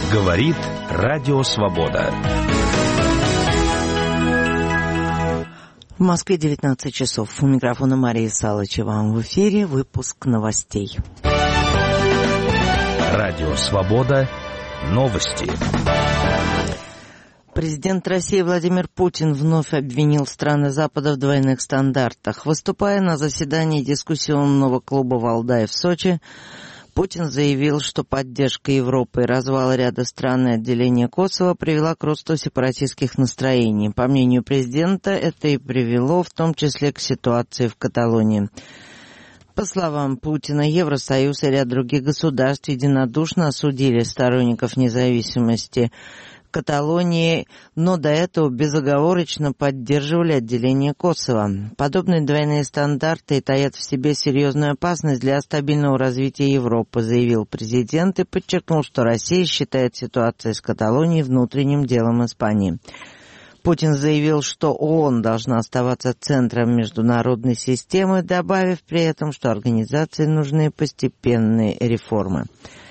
Говорит Радио Свобода. В Москве 19 часов. У микрофона Мария Салычева. В эфире выпуск новостей. Радио Свобода. Новости. Президент России Владимир Путин вновь обвинил страны Запада в двойных стандартах. Выступая на заседании дискуссионного клуба «Валдай» в Сочи, Путин заявил, что поддержка Европы и развал ряда стран и отделение Косово привела к росту сепаратистских настроений. По мнению президента, это и привело в том числе к ситуации в Каталонии. По словам Путина, Евросоюз и ряд других государств единодушно осудили сторонников независимости Каталонии, но до этого безоговорочно поддерживали отделение Косово. Подобные двойные стандарты таят в себе серьезную опасность для стабильного развития Европы, заявил президент и подчеркнул, что Россия считает ситуацию с Каталонией внутренним делом Испании. Путин заявил, что ООН должна оставаться центром международной системы, добавив при этом, что организации нужны постепенные реформы.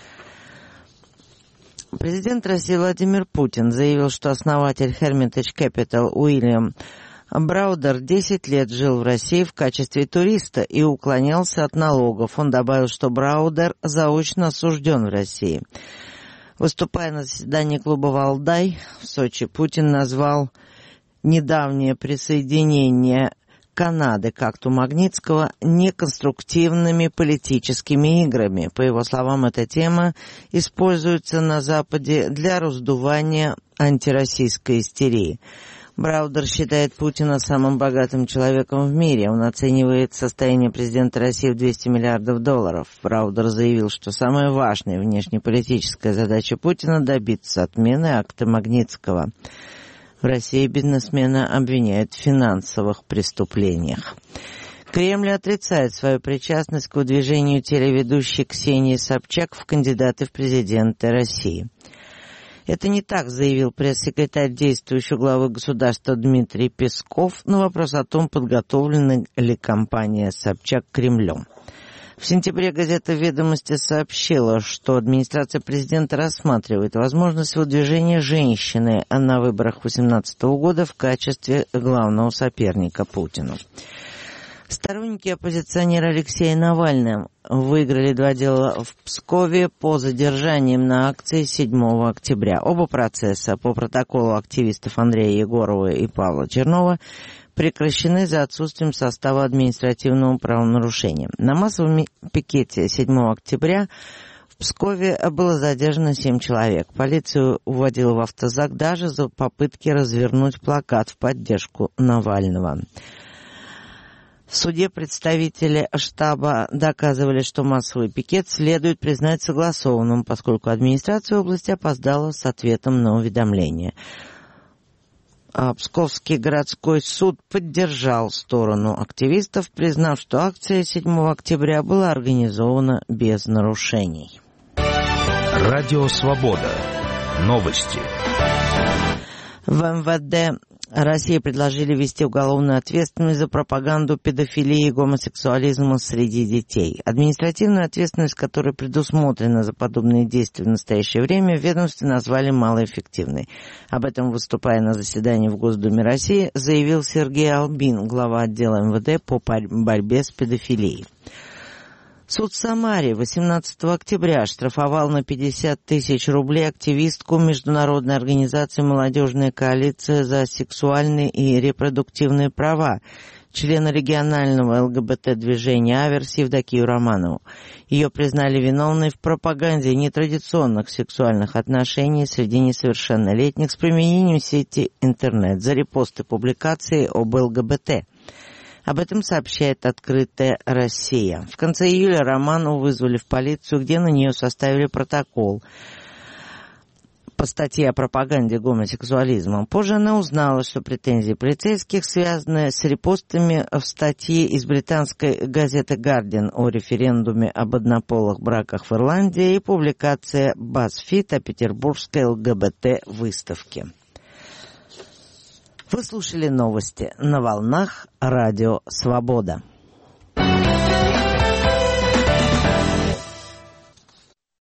Президент России Владимир Путин заявил, что основатель Hermitage Capital Уильям Браудер 10 лет жил в России в качестве туриста и уклонялся от налогов. Он добавил, что Браудер заочно осужден в России. Выступая на заседании клуба «Валдай» в Сочи, Путин назвал недавнее присоединение Канады к акту Магнитского неконструктивными политическими играми. По его словам, эта тема используется на Западе для раздувания антироссийской истерии. Браудер считает Путина самым богатым человеком в мире. Он оценивает состояние президента России в $200 миллиардов. Браудер заявил, что самая важная внешнеполитическая задача Путина – добиться отмены акта Магнитского. В России бизнесмена обвиняют в финансовых преступлениях. Кремль отрицает свою причастность к выдвижению телеведущей Ксении Собчак в кандидаты в президенты России. Это не так, заявил пресс-секретарь действующего главы государства Дмитрий Песков на вопрос о том, подготовлена ли кампания Собчак Кремлем. В сентябре газета «Ведомости» сообщила, что администрация президента рассматривает возможность выдвижения женщины на выборах 2018 года в качестве главного соперника Путину. Сторонники оппозиционера Алексея Навального выиграли 2 дела в Пскове по задержаниям на акции 7 октября. Оба процесса по протоколу активистов Андрея Егорова и Павла Чернова прекращены за отсутствием состава административного правонарушения. На массовом пикете 7 октября в Пскове было задержано 7 человек. Полицию уводила в автозак даже за попытки развернуть плакат в поддержку Навального. В суде представители штаба доказывали, что массовый пикет следует признать согласованным, поскольку администрация области опоздала с ответом на уведомление. А Псковский городской суд поддержал сторону активистов, признав, что акция 7 октября была организована без нарушений. Радио Свобода. Новости. В МВД России предложили ввести уголовную ответственность за пропаганду педофилии и гомосексуализма среди детей. Административную ответственность, которая предусмотрена за подобные действия в настоящее время, в ведомстве назвали малоэффективной. Об этом, выступая на заседании в Госдуме России, заявил Сергей Албин, глава отдела МВД по борьбе с педофилией. Суд в Самаре 18 октября оштрафовал на 50 тысяч рублей активистку Международной организации «Молодежная коалиция за сексуальные и репродуктивные права», члена регионального ЛГБТ-движения «Аверс» Евдокию Романову. Ее признали виновной в пропаганде нетрадиционных сексуальных отношений среди несовершеннолетних с применением сети интернет за репосты публикаций об ЛГБТ. Об этом сообщает «Открытая Россия». В конце июля Романову вызвали в полицию, где на нее составили протокол по статье о пропаганде гомосексуализма. Позже она узнала, что претензии полицейских связаны с репостами в статье из британской газеты «Гардиан» о референдуме об однополых браках в Ирландии и публикация BuzzFeed о петербургской ЛГБТ-выставке. Вы слушали новости на волнах Радио Свобода.